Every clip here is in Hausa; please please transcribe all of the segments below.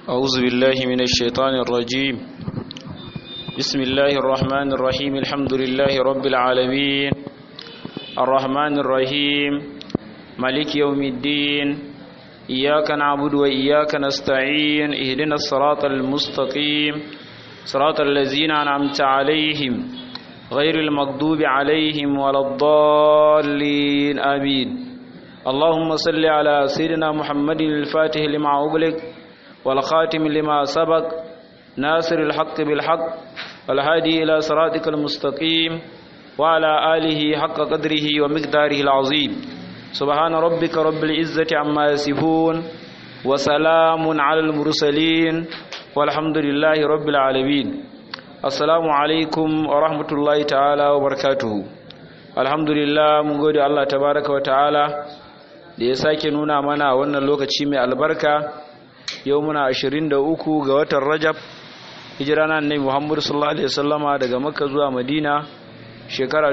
أعوذ بالله من الشيطان الرجيم. بسم الله الرحمن الرحيم. الحمد لله رب العالمين الرحمن الرحيم مالك يوم الدين. إياك نعبد وإياك نستعين. اهدنا الصراط المستقيم صراط الذين أنعمت عليهم غير المغضوب عليهم ولا الضالين آمين. اللهم صل على سيدنا محمد الفاتح لما أغلق والخاتم لما سبق ناصر الحق بالحق والهادي إلى صراطك المستقيم وعلى آله حق قدره ومقداره العظيم. سبحان ربك رب العزة عما يصفون وسلام على المرسلين والحمد لله رب العالمين. السلام عليكم ورحمة الله تعالى وبركاته. الحمد لله mun gode Allah tabaraka wa ta'ala da ya sake nuna mana wannan lokaci mai albarka. Yau muna 23 ga watan Rajab, hijira na Annabi Muhammad sallallahu alaihi wasallama daga Makka zuwa Madina shekara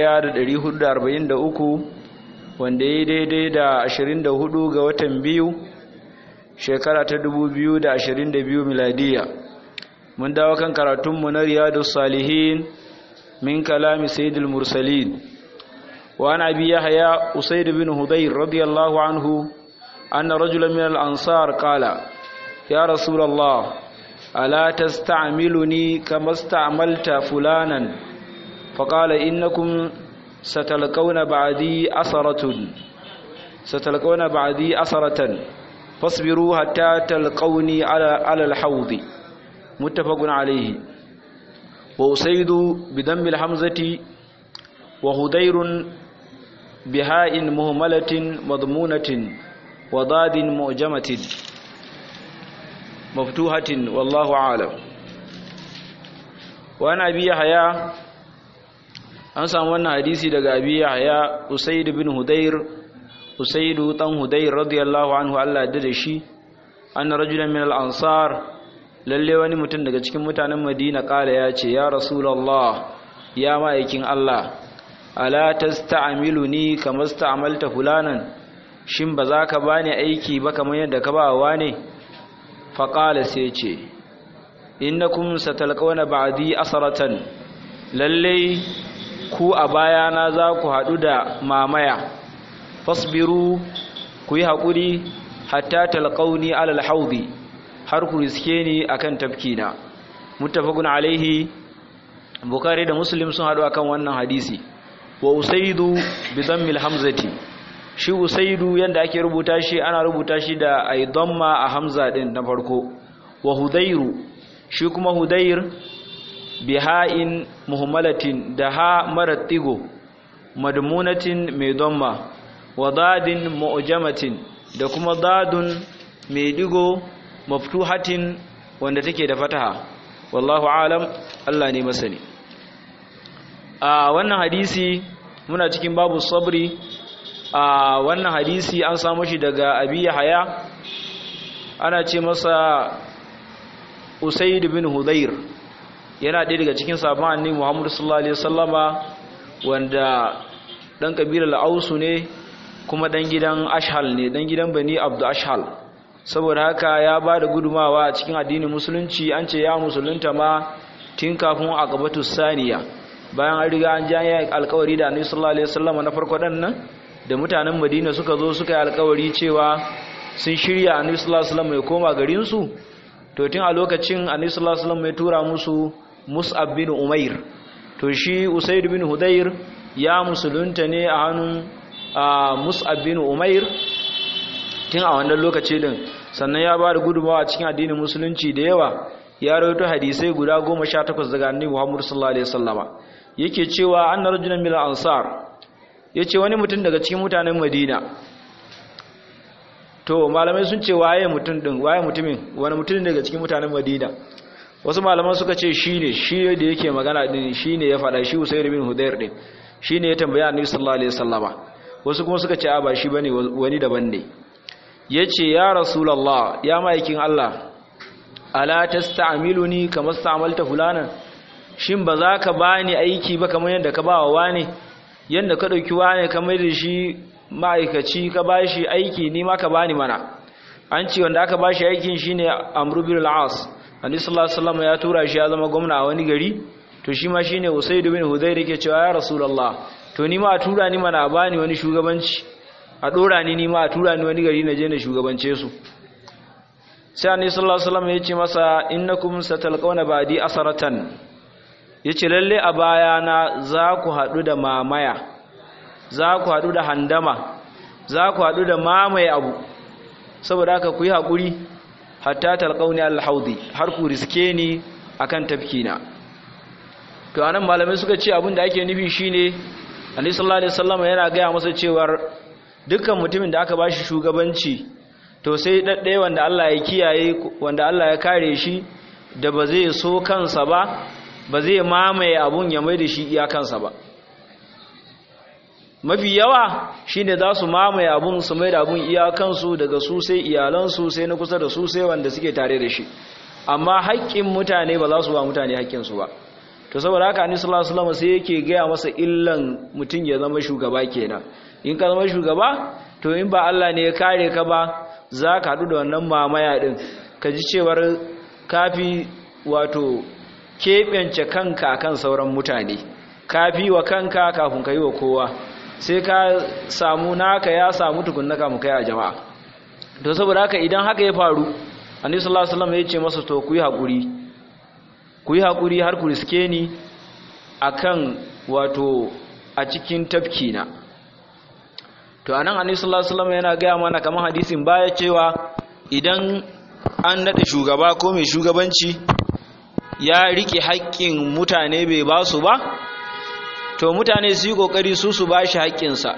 1443, wanda yayi daidai da 24 ga watan biyu shekara ta 2022 miladiya. Mun dawo kan karatun mu na Riyadus Salihin min kalami Sayyidil Mursalin. Wa an Abi Yahya Usayd bin Hudayr radiyallahu anhu أن رجلا من الأنصار قال: يا رسول الله ألا تستعملني كما استعملت فلانا؟ فقال: إنكم ستلقون بعدي أسرة فاصبروا حتى تلقوني على الحوض. متفق عليه. وأسيد بضم الحمزة وهدير بهاء مهملة مضمونة وضاد معجمة مفتوحة والله أعلم. وأنا أبي يحيى an samu wannan hadisi daga Abi Yahya Usayd bin Hudayr, Usayd dan Hudayr radiyallahu anhu, Allah ya dade shi, anna rajulan min al-ansar, lalle wani mutum daga cikin mutanen Madina kala ya ce: ya Rasulullah, ya ma'aikin Allah, ala tasta'miluni kama sta'amalta fulanan? Shin ba za ka bani aiki ba kamar yadda ka ba wa ne? Faqala, sai ce: innakum satalqawna ba'di asratan, lalle ku a bayana za ku haɗu da mamaya. Fasbiru, ku yi haƙuri, hatta talqauni alal haudi, har ku riske ni akan tafkina. Muttafaqun alaihi. Bukhari da Muslim sun haɗu akan wannan hadisi. Wa usaidu bi dhammil hamzati, shi usaidu yanda ake rubuta shi, ana rubuta shi da ai dhamma a hamza din na farko. Wa hudairu, shi kuma hudair biha'in muhammalatin, da ha marar tigo, madmunatin mai dhamma, wa dadin mu'jamatin, da kuma dadun mai digo maftuhatin wanda take da fataha. Wallahu alam, Allah ne masani. A wannan hadisi muna cikin babu sabri. A wannan hadisi an samu shi daga Abi Yahya, ana ce masa Usayd bin Hudayr, yana ɗaya daga cikin sahabban Annabi Muhammad sallallahu alaihi wasallama, wanda dan kabilar Ausu ne kuma dan gidan Ashhal ne, dan gidan Bani Abdu Ashhal. Saboda haka ya ba da gudumawa a cikin addinin musulunci. An ce ya musulunta ma tun kafin aqabatus saniya, bayan an riga an janye alƙawari da Annabi sallallahu alaihi wasallama na farko dan nan, da mutanen Madina suka zo suka yi alƙawari cewa sun shirya Annabi sallallahu alaihi wasallam ya koma garin su. To tun a lokacin Annabi sallallahu alaihi wasallam ya tura musu Mus'ab bin Umair. To shi Usayd bin Hudayr ya musulunta ne a hannun Mus'ab bin Umair tun a wannan lokaci din. Sannan ya ba da gudunmawa cikin addinin musulunci da yawa. Ya rawaito hadisai guda 18 daga Annabi Muhammad sallallahu alaihi wasallama. Yake cewa anna rajulan min al-ansar, yace wani mutum daga cikin mutanen Madina. To malamai sun ce waye mutumin, wani mutum daga cikin mutanen Madina? Wasu malaman suka ce shi da yake magana din, shine ya faɗa, shi Usayd bin Hudayr din shine ya tambaya Annabi sallallahu alaihi wasallama. Wasu kuma suka ce a ba shi bane, wani daban ne. Yace: ya Rasulullah, ya ma'aikin Allah, ala tasta'miluni kama sta'amalta fulanan? Shin ba za ka bani aiki ba kamar yadda ka ba wa wane? Yanda ka dauki wane kamar da shi ma'aikaci ka bashi aiki, ni ma ka bani mana. an ce wanda aka bashi aikin shine Amr bin al-As Annabi sallallahu alaihi wasallam ya tura shi ya zama gwamna a wani gari to shi ma shine Usayd bin Hudayr yake cewa ya Rasulullah to ni ma a tura ni mana bani wani shugabanci a dora ni ma a tura ni wani gari na je na shugabance su sai Annabi sallallahu alaihi wasallam ya ce masa innakum satalqawna ba'di asaratan yace lalle a bayana za ku hadu da mamaya za ku hadu da handama za ku hadu da mamaye abu saboda haka ku yi hakuri hatta talqawni al-haudi har ku riske ni akan tafkina to anan malamai suka ce abin da ake nufi shine Annabi sallallahu alaihi wasallam yana ga masa cewar dukkan mutumin da aka bashi shugabanci to sai daddaye wanda Allah ya kiyaye wanda Allah ya kare shi da ba zai so kansa ba zai mamaye abun ya mai da shi iyakansa ba mafi yawa shine za su mamaye abun su mai da abun iyakansu daga su sai iyalansu sai na kusa da su sai wanda suke tare da shi amma haƙƙin mutane ba za su ba mutane haƙƙinsu ba to saboda haka Annabi sallallahu alaihi wasallam sai yake gaya masa illan mutum ya zama shugaba kenan in ka zama shugaba to in ba Allah ne ya kare ka ba za ka haɗu da wannan mamaya ɗin ka ji cewar kafi wato keɓance kanka kan sauran mutane kafi wa kanka kafin ka yi wa kowa sai ka samu naka ya samu tukunna kamun kai a jama'a to saboda haka idan haka ya faru Annabi sallallahu alaihi wasallam ya ce masa to ku yi haƙuri har ku riske ni akan wato a cikin tafkina to anan Annabi sallallahu alaihi wasallam yana ga mana kamar hadisin baya cewa idan an nada shugaba ko mai shugabanci ya rike haƙƙin mutane bai ba su ba to mutane su yi kokari su bashi haƙƙinsa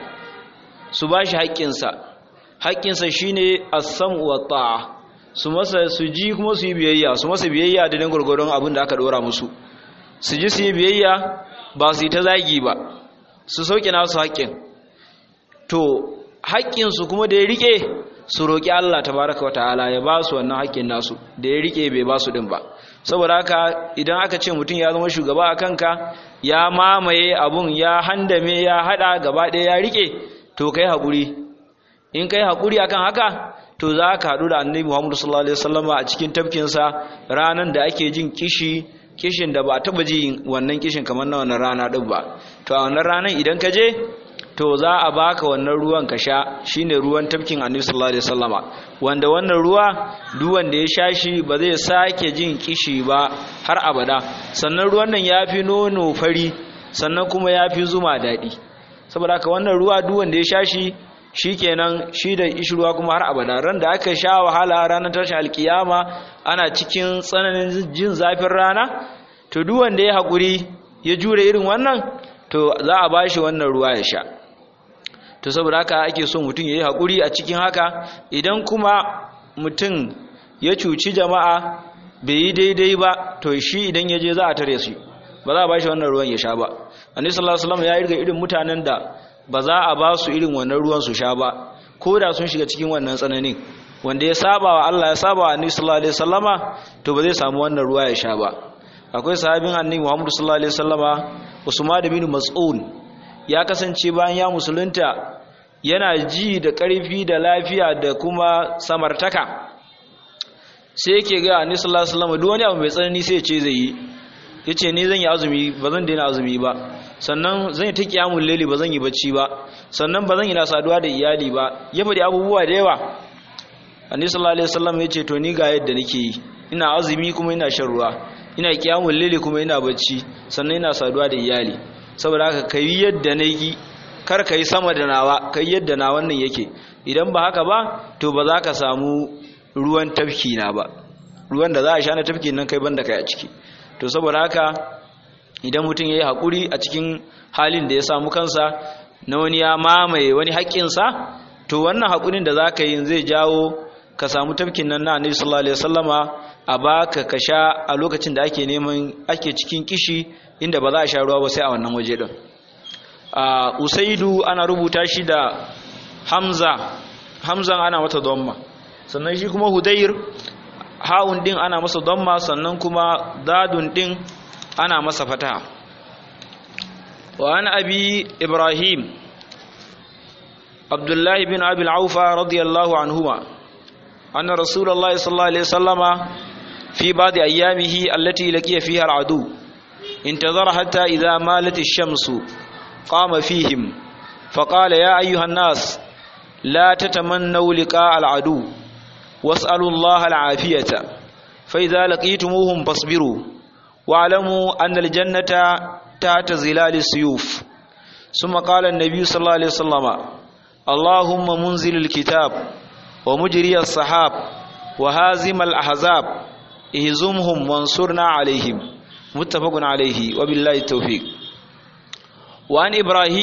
haƙƙinsa shine as-sam'u wa ta'a su ji kuma su yi biyayya su masa biyayya da dan gurgurun abin da aka dora musu su ji su yi biyayya ba su yi ta zagi ba su sauke nasu haƙƙin to haƙƙinsu kuma da ya rike su roƙi Allah tabaraka wataala ya ba su wannan haƙƙin nasu da ya rike bai ba su din ba saboda haka idan aka ce mutum ya zama shugaba a kanka ya mamaye abun ya handame ya hada gaba ɗaya ya rike to kai haƙuri in kai haƙuri akan haka to za ka haɗu da Annabi Muhammad sallallahu alaihi wasallam a cikin tafkinsa ranan da ake jin kishin da ba taba ji wannan kishin kamar na wannan rana din ba to a wannan ranan idan ka je to za a baka wannan ruwan ka sha shine ruwan tafkin Annabi sallallahu alaihi wasallama wanda wannan ruwa duk wanda ya sha shi ba zai sake jin kishi ba har abada sannan ruwan nan yafi nono fari sannan kuma yafi zuma dadi saboda haka wannan ruwa duk wanda ya sha shi shikenan shi da ishruwa kuma har abada ran da aka sha wahala ranar tashin alkiyama ana cikin tsananin jin zafin rana to duk wanda ya hakuri ya jure irin wannan to za a bashi wannan ruwa ya sha to saboda haka ake so mutum yayi hakuri a cikin haka idan kuma mutum ya cuci jama'a bai yi daidai ba to shi idan ya je za a tare shi ba za a bashi wannan ruwan ya sha ba Annabi sallallahu alaihi wasallam ya irga irin mutanen da ba za a ba su irin wannan ruwan su sha ba ko da sun shiga cikin wannan tsananin wanda ya saba wa Allah ya saba wa Annabi sallallahu alaihi wasallama to ba zai samu wannan ruwa ya sha ba akwai sahabin Annabi Muhammad sallallahu alaihi wasallama Usman bin Mas'ud ya kasance bayan ya musulunta yana ji da ƙarfi da lafiya da kuma samartaka sai yake ga Annabi sallallahu alaihi wasallama duk wani abu mai tsanani sai ya ce zai yi yace ni zan yi azumi ba zan daina azumi ba sannan zan yi ta kiyamul laili ba zan yi bacci ba sannan ba zan yi na saduwa da iyali ba ya faɗi abubuwa da yawa Annabi sallallahu alaihi wasallam yace to ni ga yadda nake yi ina azumi kuma ina shan ruwa ina kiyamul laili kuma ina bacci sannan ina saduwa da iyali saboda haka kai yadda nake kar kai sama da nawa kai yadda na wannan yake idan ba haka ba to ba za ka samu ruwan tafki na ba ruwan da za a sha na tafkin nan kai banda kai a ciki to saboda haka idan mutum yayi hakuri a cikin halin da ya samu kansa na wani ya mamaye wani haƙƙinsa to wannan hakurin da zaka yi zai jawo ka samu tafkin nan na Annabi sallallahu alaihi wasallama a baka ka sha a lokacin da ake cikin kishi inda ba za a sha ruwa ba sai a wannan waje din Usaidu ana rubuta shi da Hamzan ana mata dhamma sannan shi kuma Hudayr ha'un din ana masa dhamma sannan kuma dadun din ana masa fataha wa an abi Ibrahim Abdullah ibn Abi al-Awfa radiyallahu anhuma أن رسول الله صلى الله عليه وسلم في بعض أيامه التي لقي فيها العدو انتظر حتى إذا مالت الشمس قام فيهم فقال يا أيها الناس لا تتمنوا لقاء العدو واسألوا الله العافية فإذا لقيتموهم فاصبروا واعلموا أن الجنة تحت ظلال السيوف. ثم قال النبي صلى الله عليه وسلم اللهم منزل الكتاب ومجري السحاب وهازم الأحزاب اهزمهم وانصرنا عليهم. متفق عليه وبالله التوفيق. وعن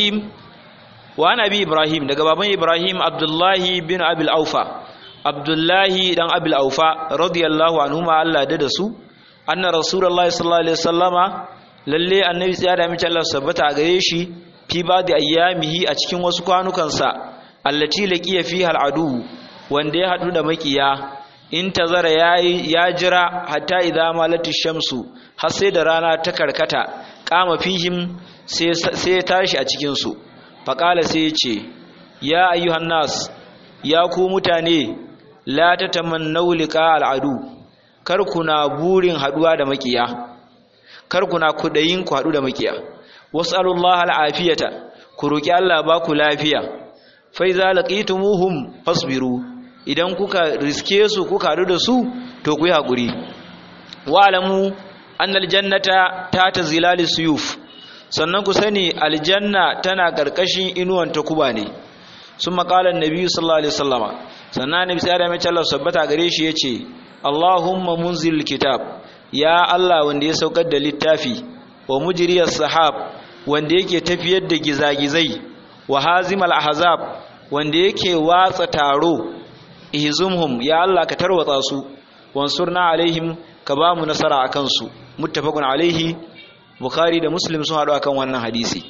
أبي إبراهيم daga baban Ibrahim Abdullahi bin Abil Aufa Abdullahi dan Abil Aufa radiyallahu anhuma Allah da su anna Rasulullahi sallallahu alaihi wasallama lalle annabi ya da mace Allah sabbata a gare shi fi ba'di ayyamihi a cikin wasu kwanukansa allati laqiya fiha al'adu wanda ya hadu da makiya in tazara ya jira hatta idza malati shamsu har sai da rana ta karkata kama fihim sai ya tashi a cikin su faqala sai ya ce ya ayyuhan nas ya ku mutane la tatamannu liqa al'adu kar kuna burin haduwa da makiya kar kuna kudayin ku hadu da makiya wasallallahu al'afiyata ku roki Allah ba ku lafiya fa iza laqitumuhum fasbiru idan kuka riske su kuka hadu da su to ku yi hakuri wa alamu annal jannata ta zilali suyuf sannan ku sani aljanna tana karkashin inuwan takuba ne sun makalan nabi sallallahu alaihi wasallama sannan nabi sai da mai Allah sabbata gare shi yace Allahumma munzil kitab ya Allah wanda ya saukar da littafi wa mujriyas sahab wanda yake tafiyar da gizagizai wa hazimal ahzab wanda yake watsa taro ihzumhum ya Allah ka tarwatsa su wansurna alaihim ka ba mu nasara akan su muttafaqun alaihi bukhari da muslim sun hadu akan wannan hadisi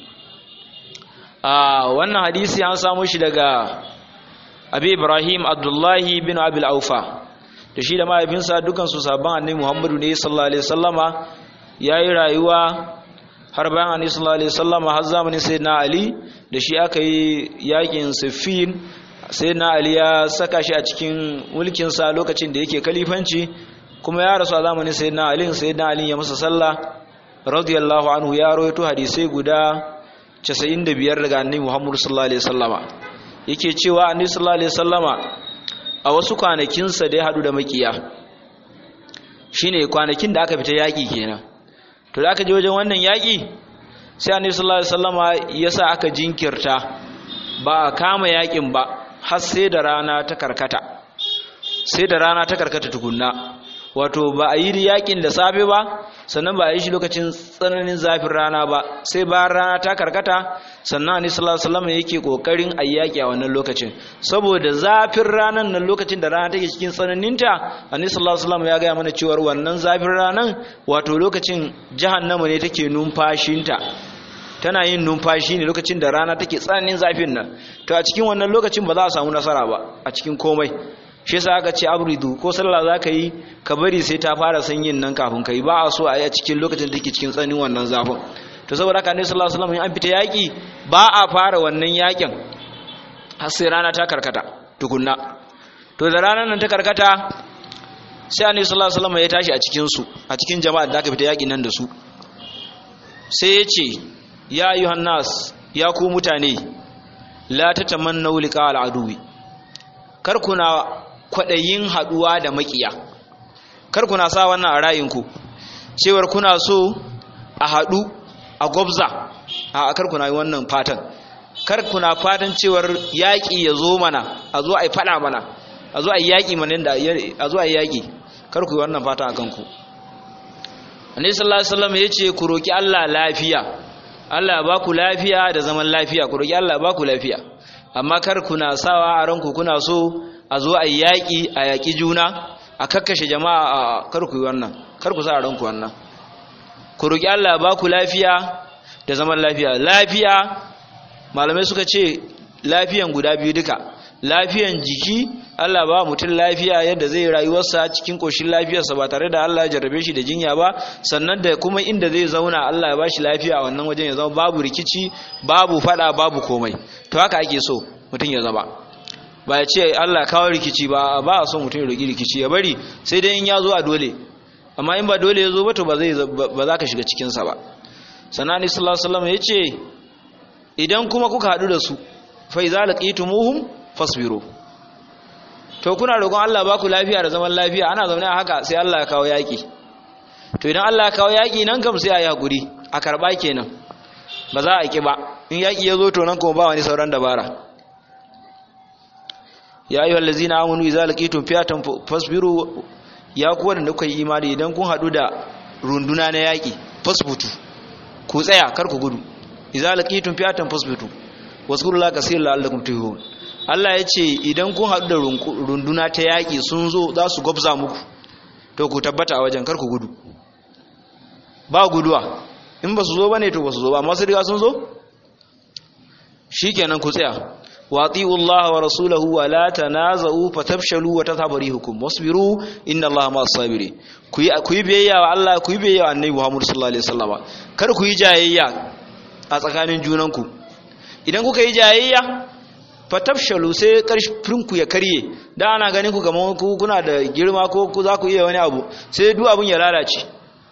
wannan hadisi an samu shi daga abi ibrahim abdullahi bin abil aufa da shi da mahaifinsa dukan su sabban annabi muhammadu ne sallallahu alaihi wasallama yayi rayuwa har bayan annabi sallallahu alaihi wasallama har zamanin sayyidina ali da shi aka yi yakin siffin sayyidina ali ya saka shi a cikin mulkin sa lokacin da yake kalifanci kuma ya rasu a zamanin sayyidina ali ya masa sallah radiyallahu anhu ya rawaito hadisi guda 95 daga annabi Muhammad sallallahu alaihi wasallama yake cewa annabi sallallahu alaihi wasallama a wasu kwanakin sa da ya hadu da makiya shine kwanakin da aka fita yaki kenan to da aka je wajen wannan yaki sai annabi sallallahu alaihi wasallama yasa aka jinkirta ba a kama yakin ba har sai da rana ta karkata tukunna wato ba a yi yakin da safe ba sannan ba a yi shi lokacin tsananin zafin rana ba sai bayan rana ta karkata sannan annabi sallallahu alaihi wasallam yake kokarin ayyaki a wannan lokacin saboda zafin ranan nan lokacin da rana take cikin tsananinta annabi sallallahu alaihi wasallam ya ga mana cewa wannan zafin ranan wato lokacin jahannama ne take numfashinta tana yin numfashi ne lokacin da rana take tsananin zafin nan to a cikin wannan lokacin ba za a samu nasara ba a cikin komai shi yasa aka ce abridu ko sallah zaka yi ka bari sai ta fara sanyin nan kafin kai ba a so a yi a cikin lokacin da take cikin tsanin wannan zafin to saboda haka Annabi sallallahu alaihi wasallam an fita yaki ba a fara wannan yakin har sai rana ta karkata tukunna to da ranar nan ta karkata sai Annabi sallallahu alaihi wasallam ya tashi a cikin su a cikin jama'a da aka fita yakin nan da su sai ya ce ya ayyuhan nas ya ku mutane la tatamannu liqa al-aduwi kar kuna kwadayin haduwa da makiya kar kuna sa wannan a rayinku cewar kuna so a hadu a gobza a kar kuna yi wannan fatan kar kuna fatan cewar yaki ya zo mana a zo a yi fada mana a zo a yi yaki mana da a zo a yi yaki kar ku yi wannan fatan akan ku Annabi sallallahu alaihi wasallam yace ku roki Allah lafiya Allah ba ku lafiya da zaman lafiya ku roki Allah ba ku lafiya amma kar kuna sawa a ranku kuna so a zo a yaƙi a yaƙi juna a kakkashe jama'a kar ku yi wannan kar ku sa a ranku wannan ku roki Allah ba ku lafiya da zaman lafiya lafiya malamai suka ce lafiyan guda biyu duka lafiyan jiki Allah ba mutum lafiya yadda zai rayuwarsa cikin koshin lafiyarsa ba tare da Allah ya jarrabe shi da jinya ba sannan da kuma inda zai zauna Allah ya bashi lafiya a wannan wajen ya zama babu rikici babu fada babu komai to haka ake so mutum ya zama ba ya ce Allah kawo rikici ba a son mutum ya roki rikici ya bari sai dai in ya zo a dole amma in ba dole ya zo ba to ba za ka shiga cikinsa ba. sanani sallallahu alaihi wasallam ya ce idan kuma kuka haɗu da su fa iza laqitumuhum fasbiru, to kuna roƙon Allah ba ku lafiya da zaman lafiya ana zaune a haka sai Allah ya kawo yaƙi, to idan Allah ya kawo yaƙi nan kam sai a yi haƙuri a karɓa kenan ba za a ƙi ba. in yaƙi ya zo to nan kuma ba wani sauran dabara. ya ayyuhal ladzina amanu idza laqitum fi'atan fasbiru, ya ku wanda kuka yi imani idan kun haɗu da runduna na yaƙi fasbutu, ku tsaya kar ku gudu. idza laqitum fi'atan fasbutu wasqurullaha kaseeran la'allakum tuflihun. Allah ya ce idan kun haɗu da runduna ta yaƙi sun zo za su gwabza muku to ku tabbata a wajen kar ku gudu, ba guduwa. in ba su zo ba ne to ba su zo ba, amma su riga sun zo shi kenan ku tsaya. wati'u Allah wa rasulahu wa la tanaza'u fatafshalu wa tadhhabu rihukum wasbiru inna Allah ma'as sabirin. ku yi biyayya wa Allah, ku yi biyayya wa Annabi Muhammad sallallahu alaihi wasallam, kar ku yi jayayya a tsakanin junanku. idan kuka yi jayayya fatafshalu sai karfinku ya karye, da ana ganin ku kamar ku kuna da girma ko ku za ku iya wani abu, sai duk abun ya lalace.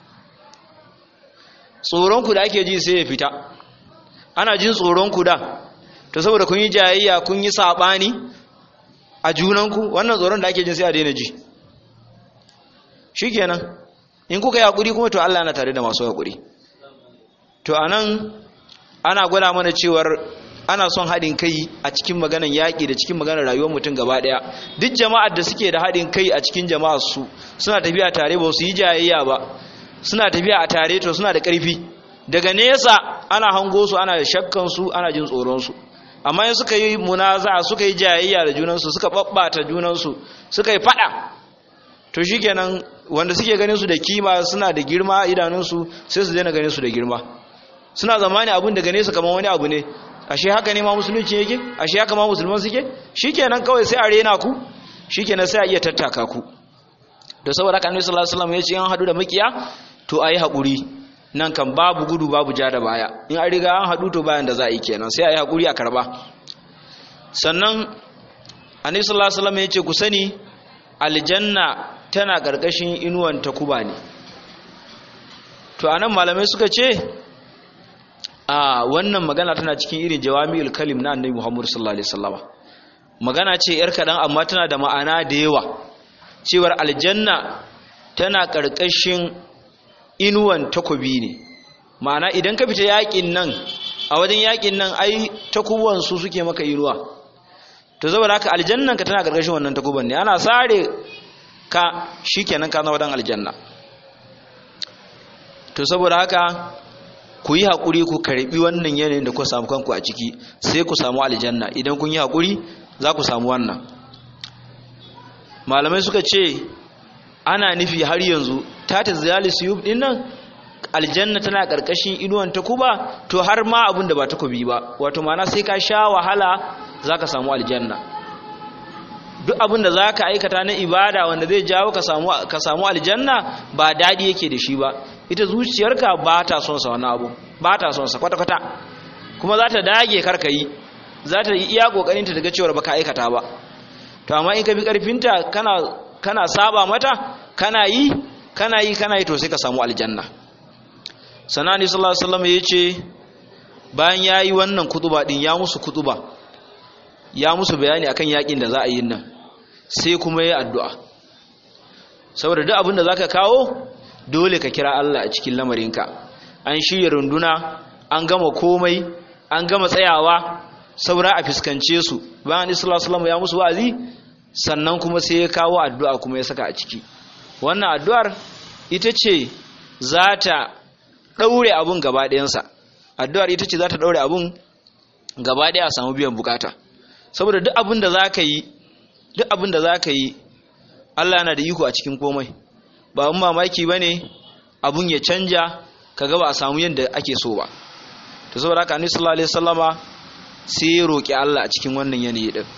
tsoronku da ake ji sai ya fita, ana jin tsoronku da to saboda kun yi jayayya kun yi sabani a junanku, wannan tsoron da ake jin sai a daina ji. shikenan in kuka yi hakuri kuma to Allah yana tare da masu hakuri. to anan ana gwada mana cewar ana son haɗin kai a cikin maganar yaƙi da cikin maganar rayuwar mutum gaba ɗaya. duk jama'ar da suke da haɗin kai a cikin jama'ar su suna tafiya tare ba su yi jayayya ba, suna tafiya a tare to suna da ƙarfi. daga nesa ana hango su, ana shakkan su, ana jin tsoron su. amma in suka yi munaza, suka yi jayayya da junan su, suka babbata junan su, suka yi fada, to shikenan wanda suke ganin su da kima suna da girma idanun su sai su daina ganin su da girma, suna zamani abun daga nesa kamar wani abu ne. ashe haka ne ma musulunci yake, ashe haka ma musulman suke. shikenan kawai sai a rena ku, shikenan sai a iya tattaka ku. da saboda haka Annabi sallallahu alaihi wasallam ya ce an hadu da makiya to ayi hakuri, nan kan babu gudu babu ja da baya. in an riga an hadu to bayan da za a yi kenan sai ayi hakuri a karba. sannan Annabi sallallahu alaihi wasallam ya ce ku sani aljanna tana karkashin inuwan takuba ne. to anan malamai suka ce wannan magana tana cikin irin jawami'ul kalim na Annabi Muhammad sallallahu alaihi wasallam. magana ce yar kadan amma tana da ma'ana da yawa, cewar aljanna tana karkashin inuwan takobi ne. ma'ana idan ka fita yakin nan, a wajen yakin nan ai takuban su suke maka inuwa, to saboda haka aljannan ka tana karkashin wannan takuban ne. ana sare ka shikenan ka zama dan aljanna. to saboda haka ku yi haƙuri ku karɓi wannan yanayin da ku samu kanku a ciki sai ku samu aljanna. idan kun yi haƙuri za ku samu wannan. malamai suka ce ana nufi har yanzu tata ziyali suyub din nan aljanna tana ƙarƙashin inuwan takuba, to har ma abin da ba takobi ba, wato mana sai ka sha wahala za ka samu aljanna. duk abin da za ka aikata na ibada wanda zai jawo ka samu aljanna ba daɗi yake da shi ba. ita zuciyarka ba ta son sa wannan abu, ba ta son sa kwata-kwata, kuma za ta dage karka yi, za ta yi iya kokarinta daga cewa baka aikata ba. to amma in ka bi karfinta kana saba mata, kana yi to sai ka samu aljanna. sanani sallallahu alaihi wasallam yace bayan yayi wannan kutuba din, ya musu kutuba, ya musu bayani akan yakin da za a yi nan, sai kuma yayi addu'a. saboda duk abin da zaka kawo dole ka kira Allah a cikin lamarinka. an shirya runduna, an gama komai, an gama tsayawa, saura a fiskance su. bayan Islam ya musu wa'azi, sannan kuma sai ya kawo addu'a kuma ya saka a ciki. wannan addu'ar ita ce za ta ɗaure abun gaba ɗayansa. addu'ar ita ce za ta ɗaure abun gaba ɗaya a samu biyan bukata. saboda duk abin da za ka yi Allah yana da iko a cikin komai. ba mun mamaki ba ne abun ya canja ka ga ba a samu yadda ake so ba. to saboda haka Annabi sallallahu alaihi wasallama sai ya roki Allah a cikin wannan yanayi din,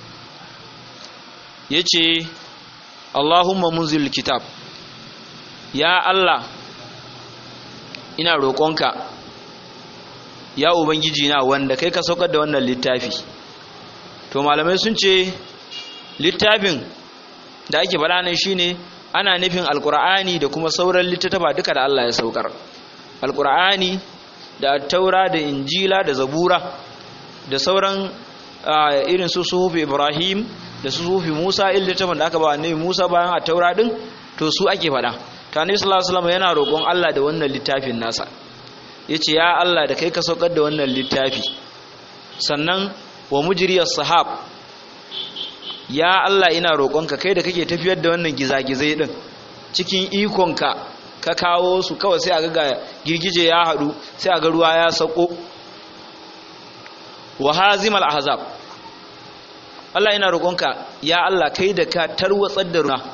yace Allahumma munzil kitab, ya Allah ina roƙonka ya ubangiji na wanda kai ka saukar da wannan littafi. to malamai sun ce littafin da ake faɗa nan shine ana nufin alqur'ani da kuma sauran littattafa duka da Allah ya saukar alqur'ani da taura da injila da zabura da sauran irin su suhufi Ibrahim da suhufi Musa littafin da aka ba annabi Musa bayan a taura din to su ake faɗa ta annabi sallallahu alaihi wasallam yana roƙon Allah da wannan littafin nasa yace ya Allah da kai ka saukar da wannan littafi sannan wa mujriyas sahab ya Allah ina roƙonka kai da kake tafiyar da wannan gizagizai din cikin ikonka ka kawo su kawai sai a ga girgije ya hadu sai a ga ruwa ya sako wa hazimal ahzab Allah ina roƙonka ya Allah kai da ka tarwatsar da ruwa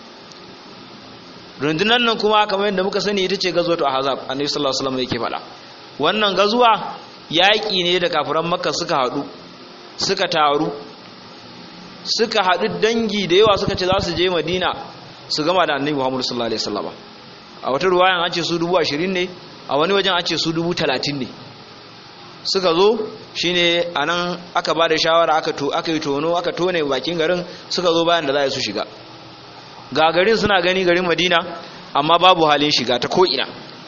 rundunar nan kuma kamar yadda muka sani ita ce gazwatu ahzab annabi sallallahu alaihi wasallam yake faɗa wannan gazuwa yaƙi ne da kafiran makka suka haɗu suka taru suka haɗu dangi da yawa suka ce za su je madina su gama da annabi muhammadu sallallahu alaihi wasallam a wata ruwayan an ce su 20,000 ne a wani wajen an ce su 30,000 ne suka zo shine anan aka ba da shawara aka yi tono aka tone bakin garin suka zo bayan da za su shiga ga garin suna gani garin madina amma babu halin shiga ta ko'ina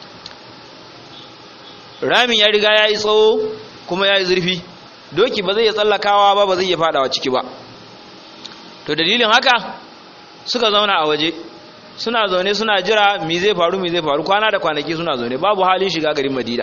ramin ya riga ya yi tsawo kuma ya yi zurfi doki ba zai iya tsallakawa ba zai iya fadawa ciki ba to dalilin haka suka zauna a waje suna zaune suna jira me zai faru kwana da kwanaki suna zaune babu halin shiga garin madina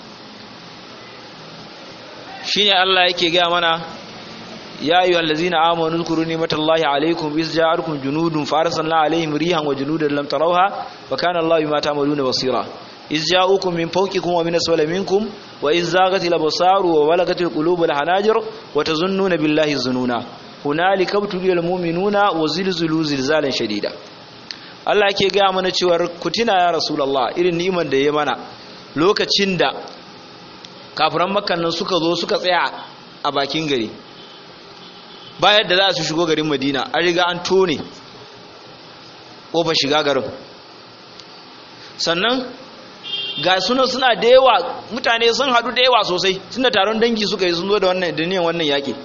shine Allah yake ga mana ya ayyuhal ladzina amanu zkuru ni'matallahi alaykum iz ja'akum junudun farsalna alayhim rihan wa junudan lam tarawha wa kana Allahu bima ta'maluna basira iz ja'ukum min fawqikum wa min asfali minkum wa iz zaghatil absaru wa balagatil qulubul hanajir wa tazunnuna billahi zununa hunalika butulil mu'minuna wa zilzilu zilzalan shadida Allah yake ga mana cewa kutina ya rasulullah irin ni'imar da ya mana lokacin da kafiran makkan nan suka zo suka tsaya a bakin gari bayan da za su shigo garin madina an riga an tone ƙofar shiga garin sannan ga suna da yawa mutane sun haɗu da yawa sosai suna taron dangi suka yi sun zo da niyan wannan yaƙi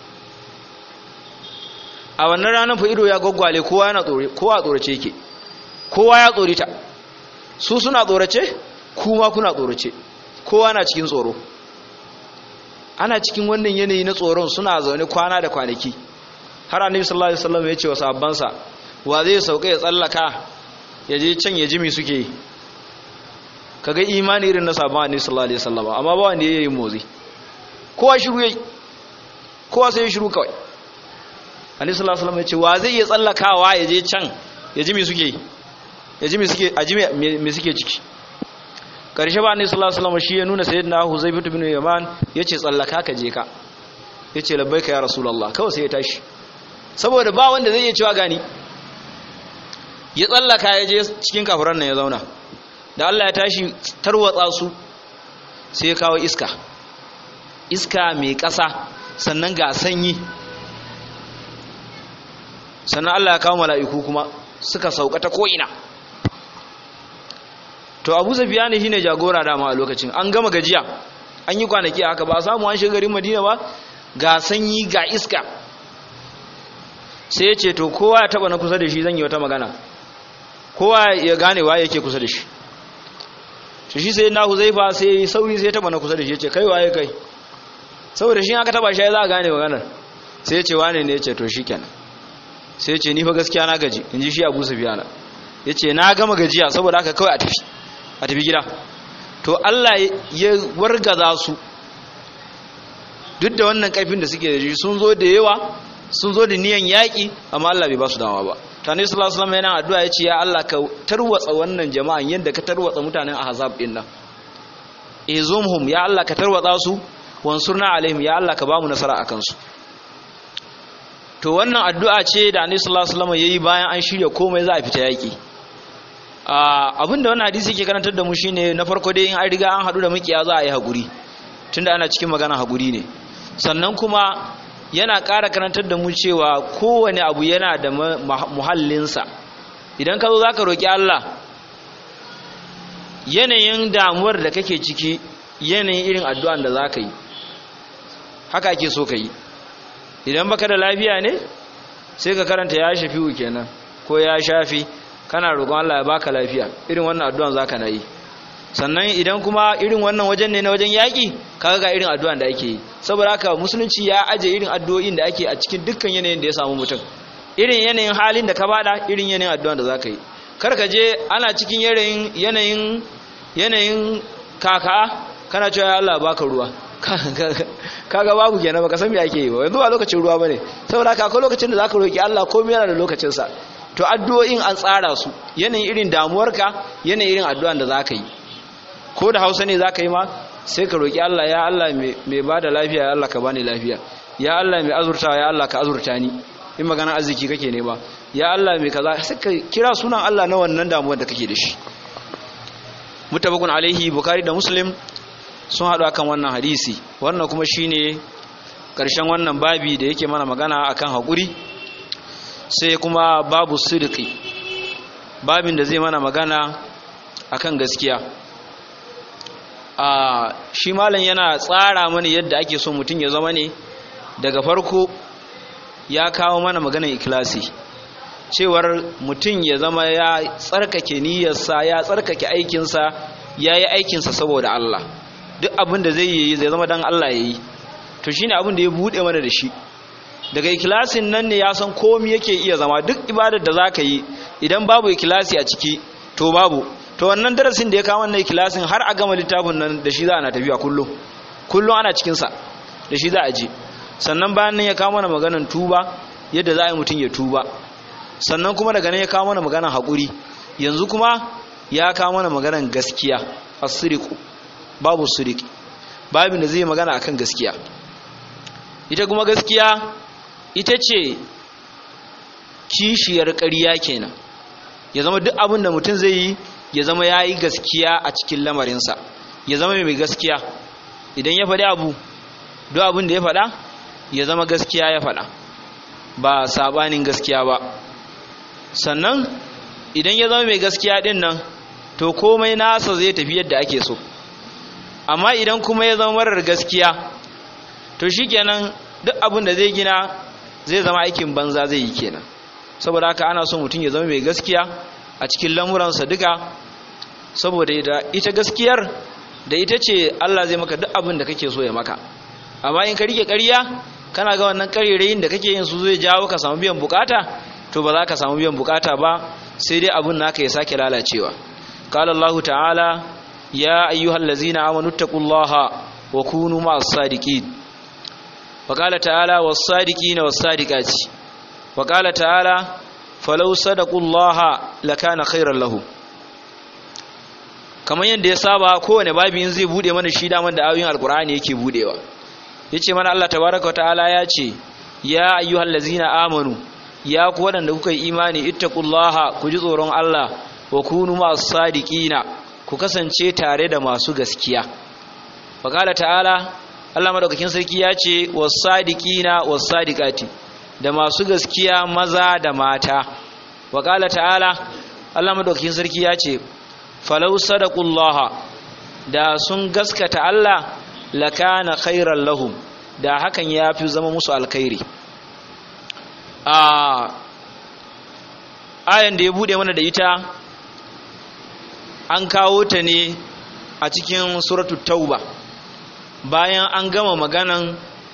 a wannan ranar fa ido ya gwaggwale kowa a tsorace yake kowa ya tsorita su suna tsorace kuma kuna tsorace kowa na cikin tsoro ana cikin wannan yanayi na tsoron suna zaune kwana da kwanaki har annabi sallallahu alaihi wasallam ya ce wa sahabbansa wa zai sauka ya tsallaka ya je can ya ji me suke kaga imani irin na sahabban annabi sallallahu alaihi wasallam amma ba wanda yayi mozi kowa shiru yayi kowa sai ya shiru kawai annabi sallallahu alaihi wasallam ya ce wa zai iya tsallakawa ya je can ya ji me suke ya ji me suke aji me suke ciki karshe ba annabi sallallahu alaihi wasallam shi ya nuna sayyidina Huzaifa ibn Yaman yace tsallaka ka je ka yace labbaika ya rasulullah kawai sai ya tashi saboda ba wanda zai iya cewa gani ya tsallaka ya je cikin kafiran nan ya zauna da Allah ya tashi tarwatsa su sai ya kawo iska mai ƙasa sannan ga sanyi sannan Allah ya kawo mala'iku kuma suka sauka ta ko'ina to Abu Sufyan shine jagora dama a lokacin an gama gajiya an yi kwanaki haka ba samu an shiga garin Madina ba ga sanyi ga iska sai ya ce to kowa ya taba na kusa da shi zan yi wata magana kowa ya gane waye yake kusa da shi to shi sai na Huzaifa sai sauri sai ya taba na kusa da shi ya ce kai waye kai saboda shi aka taba shi za a gane maganar sai ya ce wane ne ya ce to shikenan sai ya ce ni fa gaskiya na gaji in ji shi Abu Sufyan ya ce na gama gajiya saboda haka kawai a tafi gida to Allah ya wargaza su duk da wannan karfin da suke da shi sun zo da yawa sun zo da niyan yaƙi amma Allah bai ba su dama ba tani sallallahu alaihi wasallam yana addu'a yace ya Allah ka tarwatsa wannan jama'an yanda ka tarwatsa mutanen ahzab din nan izumhum ya Allah ka tarwatsa su wansurna alaihim ya Allah ka ba mu nasara akan su to wannan addu'a ce da annabi sallallahu alaihi wasallam yayi bayan an shirya komai za a fita yaƙi abinda wannan hadisi yake karantar da mu shine na farko dai in an riga an hadu da mukiya za a yi hakuri tunda ana cikin magana hakuri ne sannan kuma yana ƙara karantar da mu cewa kowane abu yana da muhallinsa idan ka zo za ka roƙi Allah yanayin damuwar da kake ciki yanayin irin addu'an da za ka yi haka ake so ka yi idan baka da lafiya ne sai ka karanta ya shafi'u kenan ko ya shafi, kana roƙon Allah ya baka lafiya, irin wannan addu'an zaka na yi. Sannan idan kuma irin wannan wajen ne na wajen yaƙi, kaga ga irin addu'an da ake yi. Saboda haka musulunci ya aje irin addu'o'in da ake a cikin dukkan yanayin da ya samu mutum, irin yanayin halin da ka bada, irin yanayin addu'an da zaka yi. Kar ka je ana cikin yanayin kaka kana cewa ya Allah baka ruwa, kaga babu kenan, baka san me ake yi ba, yanzu ba lokacin ruwa bane. Saboda haka akwai lokacin da zaka roki Allah komai yana da lokacin sa. To addu'o'in an tsara su yanayin irin damuwarka, yanayin irin addu'an da zaka yi. Ko da Hausa ne zaka yi ma sai ka roki Allah, ya Allah mai bada lafiya, ya Allah ka bani lafiya, ya Allah mai azurtawa, ya Allah ka azurta ni, in magana arziki kake ne ba, ya Allah mai kaza, sai ka kira sunan Allah na wannan damuwar da kake da shi. Mutabakun alaihi, Bukhari da Muslim sun haɗu akan wannan hadisi. Wannan kuma shine ƙarshen wannan babi da yake mana magana akan haƙuri. Sai kuma babu sidqi, babin da zai mana magana akan gaskiya. Shi malam yana tsara mana yadda ake so mutum ya zama ne. Daga farko ya kawo mana maganar ikhlasi, cewar mutum ya zama ya tsarkake niyyarsa, ya tsarkake aikinsa, ya yi aikinsa saboda Allah. Duk abin da zai yi zai zama dan Allah ya yi. To shine abin da ya buɗe mana da shi. Daga ikhlasin nan ne ya san komai yake iya zama. Duk ibadar da zaka yi idan babu ikhlasi a ciki to babu. To wannan darasin da ya kawo wannan ikhlasin har a gama littafin nan da shi za a tafiya kullum ana cikin sa da shi za a je. Sannan bayan nan ya kawo mana maganar tuba, yadda za a yi mutum ya tuba. Sannan kuma daga nan ya kawo mana maganar haƙuri. Yanzu kuma ya kawo mana maganar gaskiya, as-siriqu, babu siriki, babin da zai magana akan gaskiya. Ita kuma gaskiya ita ce kishiyar ƙarya kenan. Ya zama duk abin da mutum zai yi ya zama ya yi gaskiya a cikin lamarinsa, ya zama mai gaskiya. Idan ya faɗi abu, duk abin da ya faɗa ya zama gaskiya ya faɗa, ba sabanin gaskiya ba. Sannan idan ya zama mai gaskiya ɗin nan, to komai nasa zai tafi yadda ake so. Amma idan kuma ya zama marar gaskiya, to shikenan duk abin da zai gina zai zama aikin banza zai yi kenan. Saboda haka ana so mutum ya zama mai gaskiya a cikin lamuransa duka, saboda ita gaskiyar da ita ce Allah zai maka duk abin da kake so ya maka. Amma in ka rike ƙarya, kana ga wannan ƙarerayin da kake yin su zai jawo ka samu biyan bukata, to ba za ka samu biyan bukata ba, sai dai abin naka ya sake lalacewa. Qala Allah ta'ala: ya ayyuhallazina amanu taqullaha wa kunu ma'as sadiqin. Wa qala ta'ala: was-sadiqina was-sadiqati. Wa qala ta'ala: falau sadaqullaha lakana khairan lahum. Kamar yadda ya saba kowane babi in zai bude mana shi daman da ayoyin alqur'ani yake budewa. Yace mana Allah tabaaraka wa ta'ala ya ce: ya ayyuhallazina amanu, ya ku wadanda kuka yi imani, ittaqullaha, ku ji tsoron Allah, wa kunu ma'as sadiqina, ku kasance tare da masu gaskiya. Faqala ta'ala, Allah madaukakin sarki ya ce: was-sadiqina was-sadiqati, da masu gaskiya maza da mata. Faqala ta'ala, Allah madaukakin sarki ya ce: falau sadaqullaha, da sun gaskata Allah, lakana khairan lahum, da hakan ya fi zama musu alkhairi. Ayan da ya bude mana da ita an kawo ta ne a cikin suratul tauba, bayan an gama maganan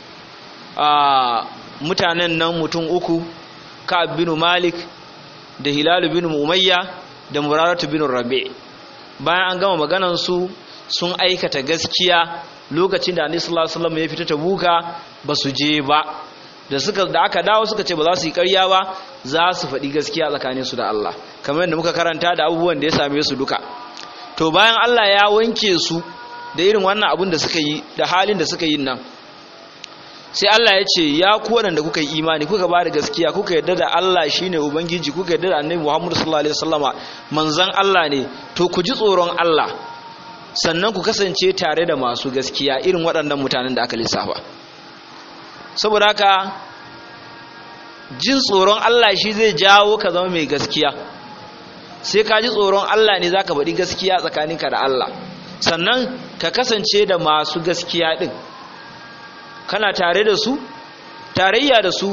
mutanen nan mutum uku, Ka'ab bin Malik da Hilal bin Umayya da Muraratu bin Rabi'. Bayan an gama maganan su sun aikata gaskiya lokacin da Annabi sallallahu alaihi wasallam ya fita Tabuka, ba su je ba. Da aka dawo suka ce ba za su yi ƙarya ba, za su faɗi gaskiya tsakaninsu da Allah, kamar yadda muka karanta da abubuwan da ya same su duka. To bayan Allah ya wanke su da irin wannan abun da suka yi, da halin da suka yi nan, sai Allah ya ce: ya ku waɗanda kuka yi imani, kuka ba da gaskiya, kuka yarda da Allah shine ubangiji, kuka yarda da Annabi Muhammad sallallahu alaihi wasallama manzon Allah ne, to ku ji tsoron Allah, sannan ku kasance tare da masu gaskiya, irin waɗannan mutanen da aka lissafa. Saboda haka jin tsoron Allah shi zai jawo ka zama mai gaskiya. Sai ka ji tsoron Allah ne zaka faɗi gaskiya tsakaninka da Allah, sannan ka kasance da masu gaskiya din, kana tare da su, tarayya da su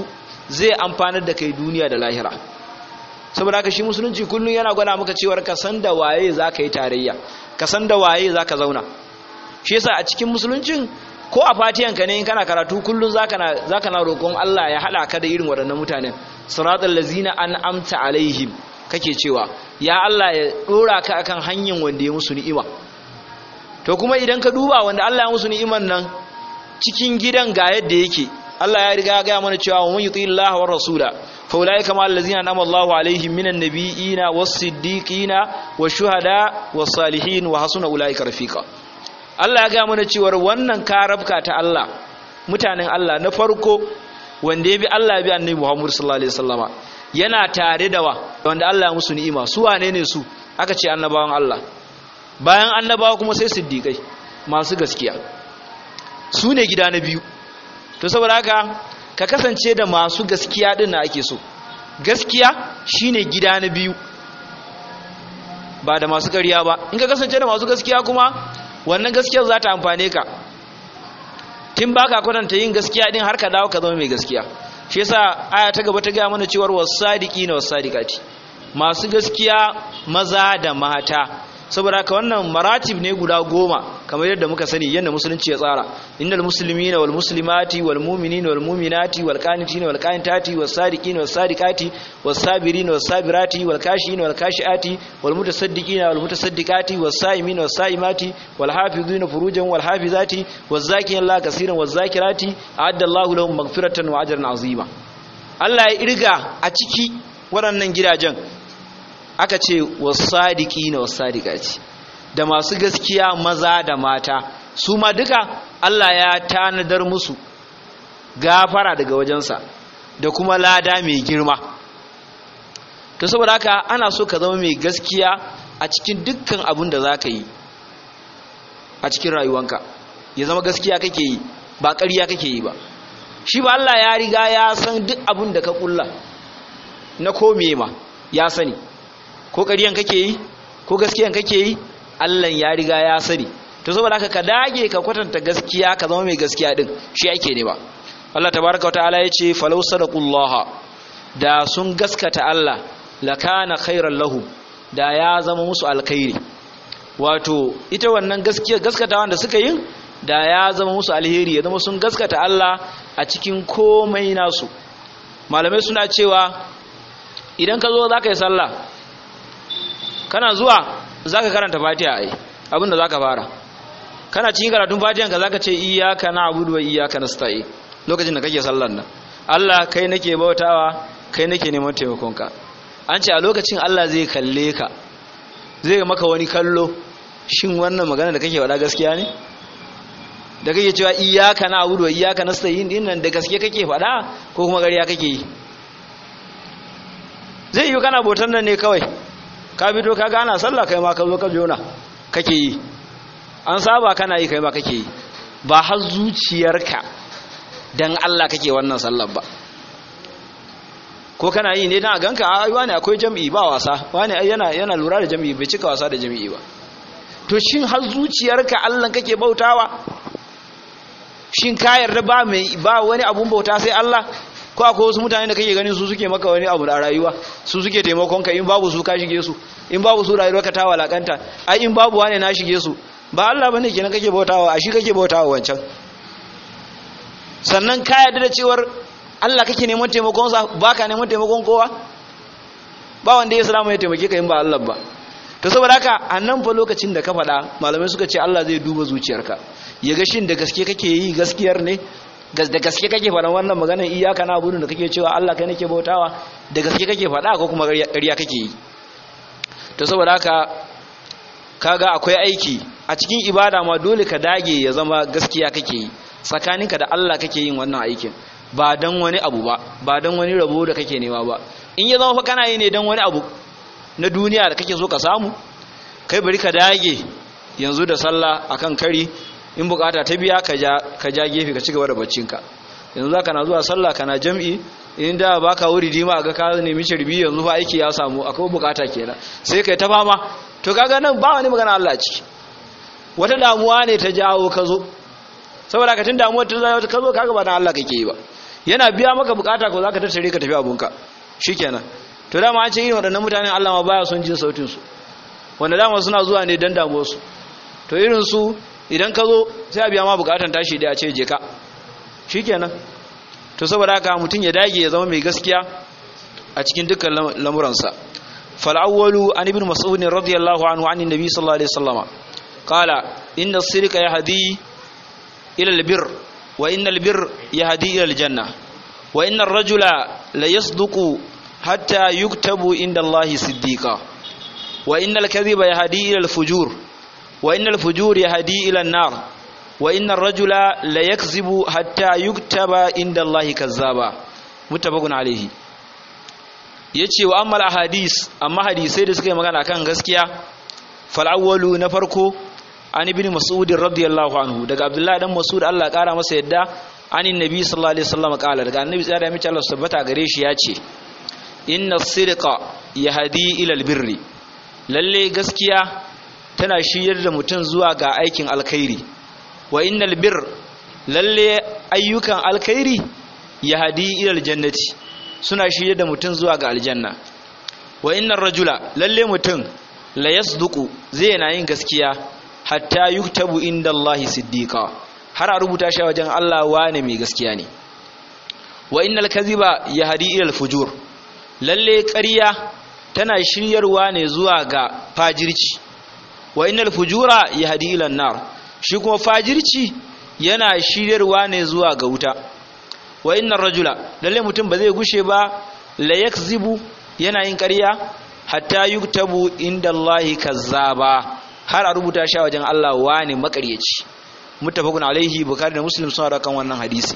zai amfanar da kai duniya da lahira. Saboda haka shi musulunci kullum yana gwada maka cewar ka san da waye zaka yi tarayya, ka san da waye zaka zauna. Shi yasa a cikin musuluncin ko a fatiyanka ne in kana karatu kullum zaka na roƙon Allah ya hada ka da irin waɗannan mutanen, siratal ladzina an'amta alaihim, kake cewa ya Allah ya dora ka akan hanyar wanda ya musu ni'ima. To kuma idan ka duba wanda Allah ya musu ni'iman nan cikin gidan ga yadda yake, Allah ya riga ya ga mana cewa man yuti Allah wa rasula fa ulaika ma allazina an'ama Allahu alaihim minan nabiyina was-siddiqina wash-shuhada was-salihin wa hasuna ulaika rafiqa. Allah ya ga mana cewa wannan karabka ta Allah, mutanen Allah na farko wanda ya bi Allah ya bi Annabi Muhammad sallallahu alaihi wasallama yana tare da wanda Allah ya musu ni'ima. Su wane ne su? Aka ce annabawan Allah. Bayan annabawa kuma sai siddiqai masu gaskiya, su ne gida na biyu. To saboda haka ka kasance da masu gaskiya din na ake so. Gaskiya shine gida na biyu, ba da masu ƙarya ba. In ka kasance da masu gaskiya kuma wannan gaskiyar za ta amfane ka, tun baka kwatanta yin gaskiya din har ka dawo ka zama mai gaskiya. Shi yasa aya ta gaba ta ga mana cewar was-sadiqina was-sadiqati, masu gaskiya maza da mata. Saboda haka wannan maratib ne guda 10 kamar yadda muka sani yadda musulunci ya tsara. Innal muslimina wal muslimati wal mu'minina wal mu'minati wal qanitina wal qanitati was sadiqina was sadiqati was sabirina was sabirati wal kashina wal kashiati wal mutasaddiqina wal mutasaddiqati was saimina was saimati wal hafizina furujan wal hafizati was zakirina Allah kaseeran was zakirati a'adda Allahu lahum maghfiratan wa ajran azima. Allah ya irga a ciki waɗannan gidajen aka ce was-sadiqina was-sadiqati, da masu gaskiya maza da mata, su ma duka Allah ya tanadar musu gafara daga wajensa da kuma lada mai girma. To saboda haka ana so ka zama mai gaskiya a cikin dukkan abin da za ka yi a cikin rayuwanka, ya zama gaskiya kake yi ba ƙarya kake yi ba. Shi ba Allah ya riga ya san duk abin da ka kulla na kome ma ya sani, ko ƙaryan kake yi ko gaskiyan kake yi, Allah ya riga ya sani. To saboda haka ka dage ka kwatanta gaskiya, ka zama mai gaskiya din, shi ake ne ba. Allah tabaraka wa ta'ala yace falau sadaqullaha, da sun gaskata Allah, lakana khairan lahum, da ya zama musu alkhairi. Wato ita wannan gaskiya gaskatawan da suka yi da ya zama musu alheri, ya zama sun gaskata Allah a cikin komai nasu. Malamai suna cewa idan ka zo zaka yi sallah, kana zuwa zaka karanta Fatiha, ai abinda zaka fara kana cikin karatun Fatihan ka zaka ce iyyaka na'budu wa iyyaka nasta'in. Lokacin da kake sallar nan, Allah kai nake bautawa, kai nake neman taimakonka. An ce a lokacin Allah zai kalle ka, zai maka wani kallo, shin wannan magana da kake wada gaskiya ne? Da kake cewa iyyaka na'budu wa iyyaka nasta'in din nan da gaske kake fada ko kuma ƙarya kake yi? Zai yi kana botan nan ne kawai, ka fito ka gana sallah kai ma ka zo ka jona kake yi, an saba kana yi kai ma kake yi, ba har zuciyarka dan Allah kake wannan sallar ba. Ko kana yi ne dan a ganka ai wani akwai jami'i ba wasa, wani ai yana lura da jami'i, bai cika wasa da jami'i ba. To shin har zuciyarka Allah kake bautawa? Shin ka yarda ba wani abun bauta sai Allah? Ko akwai wasu mutane da kake ganin su suke maka wani abu da rayuwa, su suke taimakon ka, in babu su ka shige su, in babu su rayuwar ka ta walakanta, ai in babu wane na shige su. Ba Allah bane kenan kake bautawa, a shi kake bautawa wancan. Sannan ka yarda da cewar Allah kake neman taimakon sa, baka neman taimakon kowa, ba wanda ya salama ya taimake ka in ba Allah ba. To saboda haka annan fa lokacin da ka faɗa, malamai suka ce Allah zai duba zuciyarka, ya ga shin da gaske kake yi gaskiyar ne, da gaske kake faɗan wannan maganar iyaka na abudu da kake cewa Allah kai nake bautawa, da gaske kake faɗa ko kuma ƙarya kake yi. To saboda haka kaga akwai aiki a cikin ibada ma, dole ka dage ya zama gaskiya kake yi, tsakaninka da Allah kake yin wannan aikin, ba dan wani abu ba dan wani rabo da kake nema ba. In ya zama fa kana yi ne dan wani abu na duniya da kake so ka samu, kai bari ka dage yanzu da sallah akan kari, in bukata ta biya ka ja gefe ka ci gaba da baccinka. Yanzu zaka na zuwa sallah kana jam'i, in da baka wuri dima ga ka nemi shirbi, yanzu fa aiki ya samu, akwai bukata kenan sai kai ta fama. To kaga nan ba wani magana Allah ciki, wata damuwa ne ta jawo ka zo. Saboda ka tun damuwar ta jawo ka zo, kaga ba dan Allah kake yi ba. yana biya maka bukata ko zaka tattare ka tafi abunka shikenan. To dama an ce irin waɗannan mutanen Allah ma baya son jin sautin su, wanda dama suna zuwa ne dan damuwar su. To irin su idan ka zo sai a biya ma bukatan tashi da a ce je ka shikenan. To saboda haka mutum ya dage ya zama mai gaskiya a cikin dukkan lamuransa. fal awwalu an ibn mas'ud radiyallahu anhu an annabi sallallahu alaihi wasallam qala inna as-sirqa yahdi ila al-birr wa inna al-birr yahdi ila al-janna wa inna ar-rajula la yasduqu hatta yuktabu inda Allahi siddiqa wa inna al-kadhiba yahdi ila al-fujur wa inna al-fujur yahdi ila an-nar wa inna ar-rajula la yakzibu hatta yuktaba inda Allahi kazzaba muttafaqun alayhi. yace wa amma al-ahadith amma hadisai da suka yi magana kan gaskiya fal awwalu na farko an ibn mas'ud radiyallahu anhu daga abdullahi dan mas'ud Allah ya kara masa yadda anin nabi sallallahu alaihi wasallam kala daga annabi tsaya da mace Allah tabbata gare shi yace inna as-sidqa yahdi ila al-birri lalle gaskiya tana shiryar da mutum zuwa ga aikin alkhairi wa innal birr lalle ayyukan alkhairi yahdi ila al-jannati suna shiryar da mutum zuwa ga aljanna wa innar rajula lalle mutum la yasduqu zai yana yin gaskiya hatta yuktabu inda Allahi siddiqa har a rubuta shi wajen Allah wane mai gaskiya ne wa innal kadhiba yahdi ila al-fujur lalle ƙarya tana shiryarwa ne zuwa ga fajirci wa innal fujura yahdi ila an-nar shi kuma fajirci yana shiryarwa ne zuwa ga wuta wa innar rajula lalle mutum ba zai gushe ba la yakzibu yana yin ƙarya hatta yuktabu inda Allahi kazzaba har a rubuta shi wajen Allah wane makaryaci muttafaqun alaihi bukhari da muslim sun kan wannan hadisi.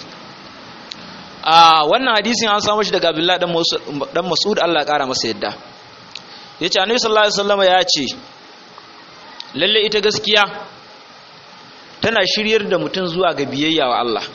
Wannan hadisin an samu shi daga Abdullah dan Mas'ud Allah ya kara masa yadda yace annabi sallallahu alaihi wasallam ya ce lalle ita gaskiya tana shiryar da mutum zuwa ga biyayya wa Allah.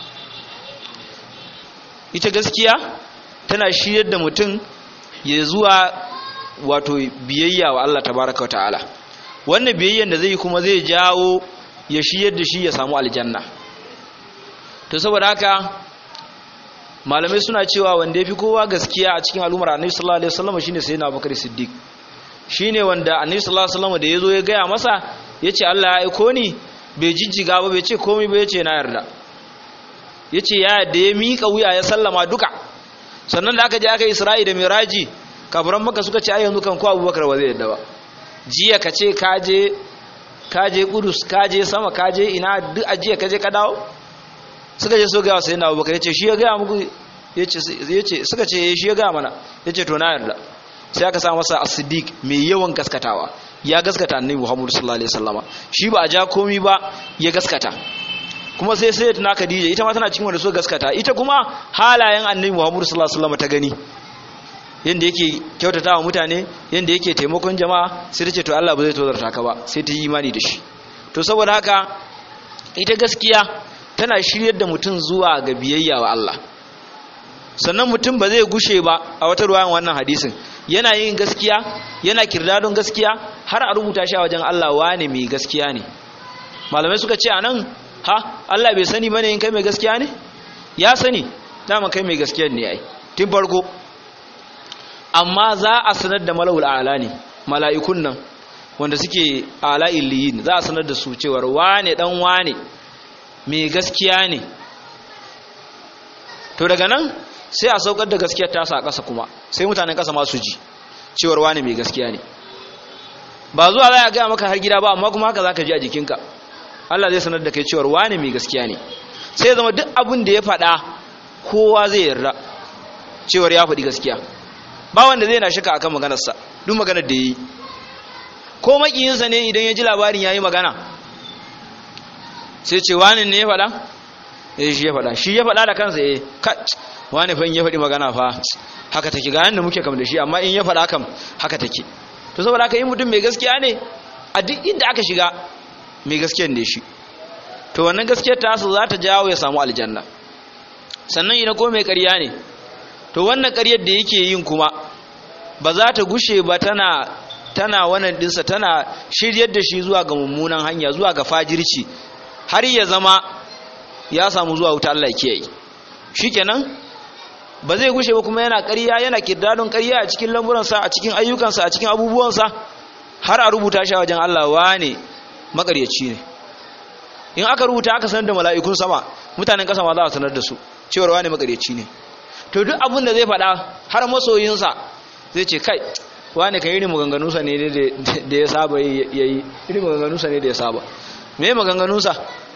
Ita gaskiya tana shiryar da mutum ya zuwa wato biyayya wa Allah tabaraka wa ta'ala. Wannan biyayyan da zai kuma zai jawo ya shiryar da shi ya samu aljanna. To saboda haka malamai suna cewa wanda yafi kowa gaskiya a cikin al'ummar Annabi sallallahu alaihi wasallam shine sayyidina Abubakar Siddiq. Shine wanda Annabi sallallahu alaihi wasallam da yazo ya gaya masa yace Allah ya aiko ni bai jijjiga ba bai ce komai ba yace na yarda. Yace ya da ya mika wuya ya sallama duka. Sannan da aka je aka Isra'i da Miraji kafiran Makka suka ce ai yanzu kan ko Abubakar ba zai yarda ba. Jiya ka ce kaje Kudus kaje sama kaje ina duk ajiya kaje ka dawo suka je so ga sai na Abubakar yace shi ya ga muku yace suka ce shi ya ga mana yace to na yarda. Sai aka sa masa as-siddiq mai yawan gaskatawa ya gaskata annabi Muhammad sallallahu alaihi wasallama shi ba a ja komi ba ya gaskata. Kuma sai tana Khadija ita ma tana cikin wanda so gaskata ita kuma halayen annabi Muhammad sallallahu alaihi wasallama ta gani yanda yake kyautatawa mutane yanda yake taimakon jama'a sai ta ce to Allah ba zai tozarta ka ba sai ta yi imani da shi. To saboda haka ita gaskiya tana shiryar da mutum zuwa ga biyayya wa Allah. Sannan mutum ba zai gushe ba a wata ruwayan wannan hadisin yana yin gaskiya yana kirdadon gaskiya har a rubuta shi a wajen Allah wane mai gaskiya ne. Malamai suka ce anan Allah bai sani bane in kai mai gaskiya ne? Ya sani dama kai mai gaskiya ne ai tun farko. Amma za a sanar da mala'ul a'la ne mala'ikun nan wanda suke ala'il liyin za a sanar da su cewar wane dan wane mai gaskiya ne. To daga nan sai a saukar da gaskiyar tasa a ƙasa kuma sai mutanen ƙasa masu ji cewar wane mai gaskiya ne. Ba zuwa za a gaya maka har gida ba amma kuma haka za ka ji a jikinka Allah zai sanar da kai cewar wane mai gaskiya ne. Sai zama duk abin da ya faɗa kowa zai yarda cewar ya faɗi gaskiya ba wanda zai na shaka akan maganarsa duk maganar da yayi. Ko makiyinsa ne idan ya ji labarin yayi magana sai ce wani ne ya faɗa shi ya faɗa shi ya faɗa da kansa wani fa in ya faɗi magana fa haka take ga yanda muke kam da shi amma in ya faɗa kam haka take. To saboda haka yi mutum mai gaskiya ne a duk inda aka shiga mai gaskiyar ne shi to wannan gaskiyar ta su za ta jawo ya samu aljanna. Sannan ina ko mai ƙarya ne to wannan ƙaryar da yake yin kuma ba za ta gushe ba tana wannan dinsa tana shiryar da shi zuwa ga mummunan hanya zuwa ga fajirci har ya zama ya samu zuwa wuta Allah ya kiyaye. Shikenan ba zai gushe ba kuma yana ƙarya yana kirdadon ƙarya a cikin lamburansa a cikin ayyukansa a cikin abubuwansa har a rubuta shi a wajen Allah wane makaryaci ne. In aka rubuta aka sanar da mala'ikun sama mutanen ƙasa ma za a sanar da su cewar wane makaryaci ne. To duk abin da zai faɗa har masoyinsa zai ce kai wane kan irin maganganunsa ne da ya saba yayi irin maganganunsa ne da ya saba. Me maganganunsa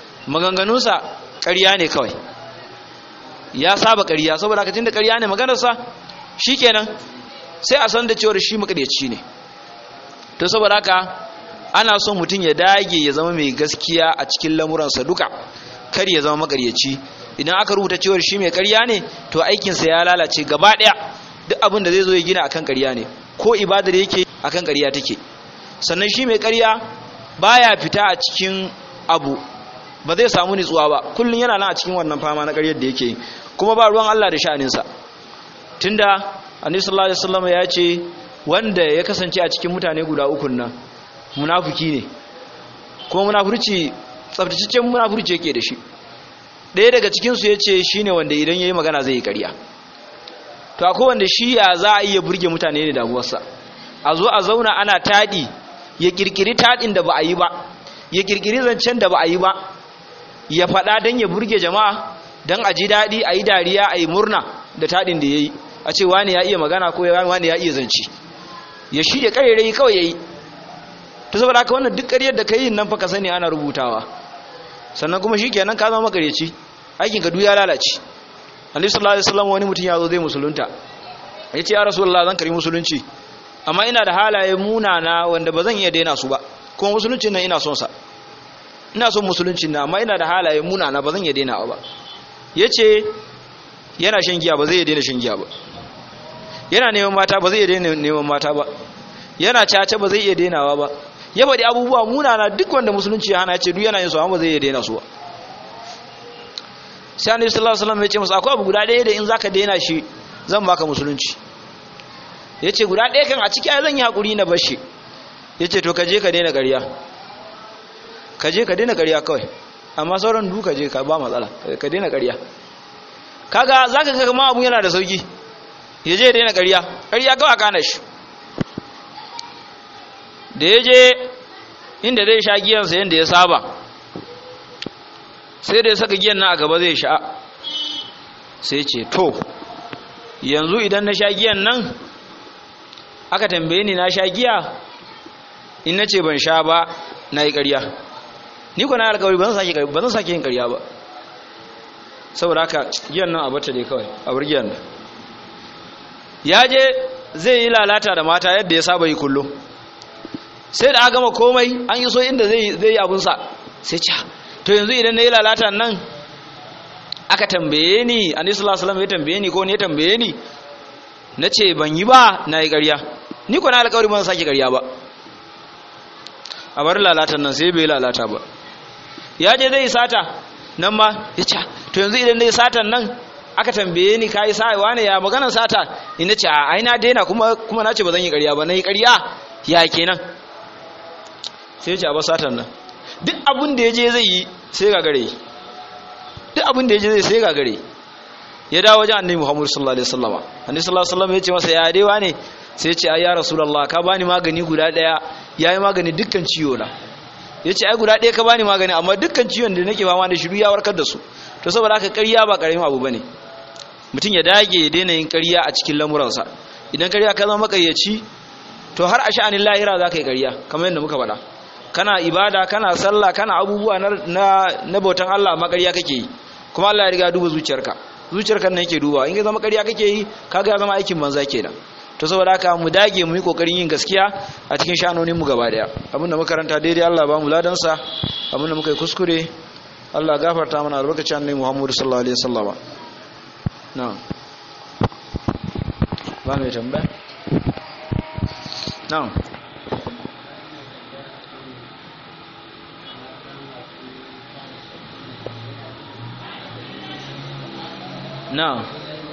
ƙarya ne kawai, ya saba ƙarya, saboda haka tunda ƙarya ne maganarsa shikenan sai a san da cewar shi makaryaci ne. To saboda haka ana son mutum ya dage ya zama mai gaskiya a cikin lamuransa duka, kar ya zama makaryaci. Idan aka rubuta cewar shi mai ƙarya ne to aikinsa ya lalace gaba ɗaya. Duk abin da zai zo ya gina akan ƙarya ne, ko ibadar yake akan ƙarya take. Sannan shi mai ƙarya baya fita a cikin abu, ba zai samu nutsuwa ba, kullun yana nan a cikin wannan fama na ƙaryar da yake, kuma ba ruwan Allah da sha'aninsa. Tunda Annabi sallallahu alaihi wasallam ya ce wanda ya kasance a cikin mutane guda uku nan munafiki ne, kuma munafurci tsaftataccen munafurci yake da shi. Ɗaya daga cikin su yace shine wanda idan yayi magana zai yi ƙarya. To akwai wanda shi ya za a iya burge mutane ne damuwarsa, a zo a zauna ana taɗi, ya kirkiri taɗin da ba a yi ba, ya kirkiri zancen da ba a yi ba, ya faɗa don ya burge jama'a, don a ji daɗi, a yi dariya, a yi murna da taɗin da ya yi, a ce wani ya iya magana ko wani ya iya zance, ya shirya ƙarerai kawai ya yi. Ta saboda haka wannan duk ƙaryar da ka yi nan fa ka sani ana rubutawa, sannan kuma shi kenan ka zama makaryaci, aikin ka duk ya lalace. Annabi sallallahu alaihi wasallam wani mutum ya zo zai musulunta, ya ce ya Rasulullah zan karbi musulunci, amma ina da halaye munana wanda ba zan iya daina su ba, kuma musuluncin nan ina son sa, ina son musuluncin nan amma ina da halaye munana ba zan iya daina ba. Ya ce yana shan giya ba zai iya daina shan giya ba, yana neman mata ba zai iya daina neman mata ba, yana caca ba zai iya dainawa ba. Ya faɗi abubuwa munana duk wanda musulunci ya hana, ya ce duk yana yin su amma ba zai iya daina su ba. Sai Annabi sallallahu alaihi wasallam ya ce masa akwai abu guda ɗaya da in zaka daina shi zan baka musulunci. Ya ce guda ɗaya kan a ciki ai zan yi hakuri na bashi. Ya ce to ka je ka daina ƙarya, ka je ka daina ƙarya kawai, amma sauran duka je ka ba matsala, ka daina ƙarya. Kaga zaka ga kuma abu yana da sauki, ya je daina ƙarya, ƙarya kawai kana shi. Da ya je inda zai sha giyansa yanda ya saba, sai da ya saka giyan nan a gaba zai sha, sai ce to yanzu idan na sha giyan nan aka tambaye ni na sha giya, in na ce ban sha ba na yi ƙarya, ni ko na alƙawari ba zan sake yin ƙarya ba. Saboda haka giyan nan a bata dai kawai, a bar giyan nan. Ya je zai yi lalata da mata yadda ya saba yi kullum, sai da aka gama komai an yi so inda zai yi abunsa, sai ce to yanzu idan na yi lalata nan aka tambaye ni, Annabi sallallahu alaihi wasallam ya tambaye ni ko ne ya tambaye ni, na ce ban yi ba na yi ƙarya, ni ko na alƙawari ban sake ƙarya ba, a bar lalatan nan. Sai bai lalata ba. Ya je zai sata nan ma ya ce to yanzu idan na yi satan nan aka tambaye ni ka yi sa'awa ne ya maganar sata, ina ce ai na daina kuma na ce ba zan yi ƙarya ba, na yi ƙarya ya kenan. Sai ya ce a ba satan nan. Duk abin da ya je zai yi sai gagare, duk abin da ya je zai sai gagare. Ya dawo wajen Annabi Muhammad sallallahu alaihi wasallam, Annabi sallallahu alaihi wasallam ya ce masa ya daiwa ne, sai ya ce ai ya Rasulullah ka bani magani guda daya yayi magani dukkan ciwo na. Ya ce ai guda daya ka bani magani amma dukkan ciwon da nake fama da shi ya warkar da su. To saboda haka ƙarya ba ƙaramin abu bane, mutum ya dage ya daina yin ƙarya a cikin lamuransa. Idan ƙarya ka zama maƙaryaci to har a sha'anin lahira za ka yi ƙarya, kamar yadda muka faɗa. Kana ibada, kana sallah, kana abubuwa na bautan Allah amma ƙarya kake yi, kuma Allah ya riga duba zuciyarka nan yake duba. In ka zama ƙarya kake yi kaga ya zama aikin banza kenan. To saboda haka mu dage mu yi kokarin yin gaskiya a cikin sha'anonin mu gaba daya. Abinda muka karanta daidai Allah ba mu ladan sa, abinda muka yi kuskure Allah gafarta mana albarkacin Annabi Muhammad sallallahu alaihi wasallam. Na'am. Ba mai tambaya? Na'am. Na'am.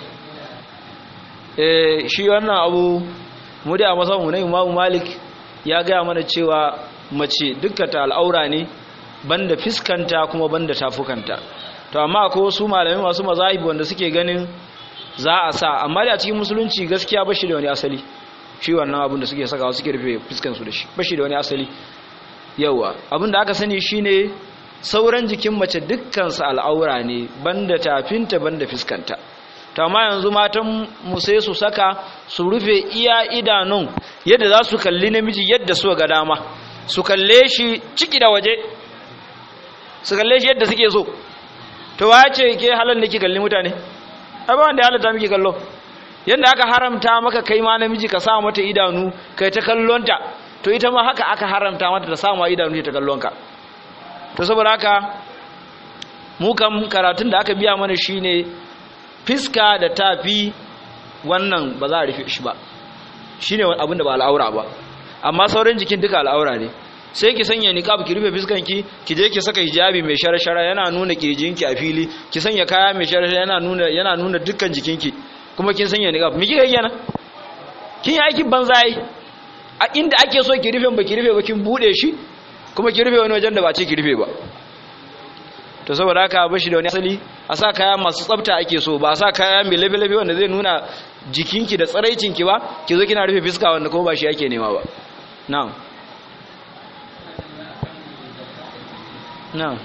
Shi wannan abu mu da masamu na Imam Malik ya gaya mana cewa mace dukkan ta al'aura ne banda fiskanta kuma banda tafukanta. To amma akwai wasu malamai masu mazahib wanda suke ganin za a sa, amma da a cikin musulunci gaskiya bashi da wani asali shi wannan abin da suke sakawa suke rufe fuskan su da shi bashi da wani asali. yawa abin da aka sani shine sauran jikin mace dukkan su al'aura ne banda tafinta banda fuskanta. to amma yanzu matan mu sai su saka su rufe iya idanun yadda za su kalli namiji yadda su ga dama, su kalle shi ciki da waje, su kalle shi yadda suke so. to wace ke halal ne ki kalli mutane? ai ba wanda ya halatta miki kallo. yanda aka haramta maka kai ma namiji ka sa mata idanu kai ta kallonta, to ita ma haka aka haramta mata ta sa ma idanu ta kallonka. to saboda haka mu kam karatun da aka biya mana shine fiska da tafi wannan ba za a rufe shi ba, shine abin da ba al'aura ba, amma sauran jikin duka al'aura ne. sai ki sanya niqab ki rufe fiskanki, ki je ki saka hijabi mai shara-shara yana nuna kirjinki a fili, ki sanya kaya mai shara-shara yana nuna dukkan jikinki, kuma kin sanya niqab. miki kai kenan kin yi aikin banzai. a inda ake so ki rufe ba ki rufe ba, kin bude shi kuma ki rufe wani wajen da ba ce ki rufe ba. to saboda haka bashi da wani asali. a sa kaya masu tsafta ake so, ba a sa kaya mai labe-labe wanda zai nuna jikinki da tsaraicinki ba, ki zo kina rufe fiska wanda kuma ba shi ake nema ba. na'am na'am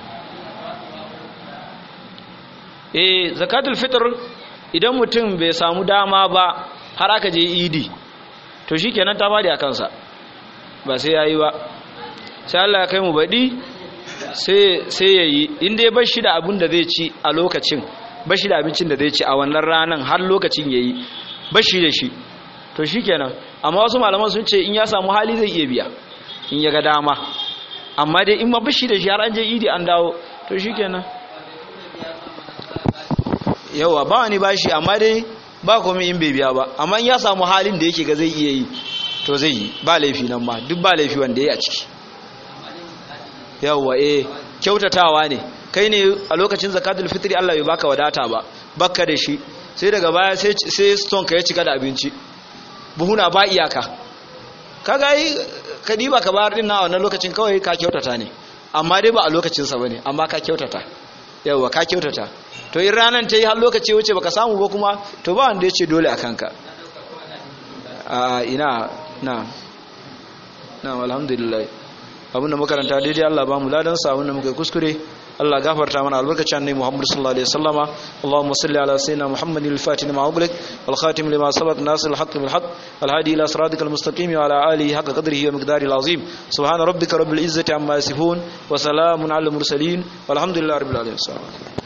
zakatul fitr idan mutum bai samu dama ba har aka je idi, to shikenan ta fadi a kansa, ba sai yayi ba. sai Allah ya kai mu badi sai yayi, inda ya bar shi da abin da zai ci a lokacin, bar shi da abincin da zai ci a wannan ranan har lokacin yayi, bar shi da shi, to shikenan. amma wasu malaman sun ce in ya samu hali zai iya biya in ya ga dama, amma dai in ma bar shi da shi har an je idi an dawo, to shikenan. yawa ba wani bashi, amma dai ba komai in bai biya ba. amma in ya samu halin da yake ga zai iya yi, to zai yi, ba laifi nan ma, duk ba laifi wanda yayi a ciki. yawa kyautatawa ne. kai ne a lokacin zakatul fitri Allah bai baka wadata ba, baka da shi, sai daga baya sai stone ka ya cika da abinci, buhuna ba iyaka, kaga yi kadi ba ka bayar din na wannan lokacin, kawai ka kyautata ne, amma dai ba a lokacin sa bane, amma ka kyautata. yawa ka kyautata. to in ranan ta yi har lokaci wuce baka samu ba kuma, to ba wanda ya ce dole a kanka. ina na alhamdulillah. abinda makaranta daidai Allah ba mu ladan sa, abinda muka kuskure Allah gafarta mana, albarkacin annabi Muhammad sallallahu alaihi wasallama. Allahumma salli ala sayyidina Muhammadin al-fatih lima ughliq wal khatim lima sabaq nasir al-haqq bil haqq al hadi ila siratikal mustaqim wa ala alihi haqqa qadrihi wa miqdarihi al-azim. subhana rabbika rabbil izzati amma yasifun wa salamun ala al mursalin walhamdulillahi rabbil alamin.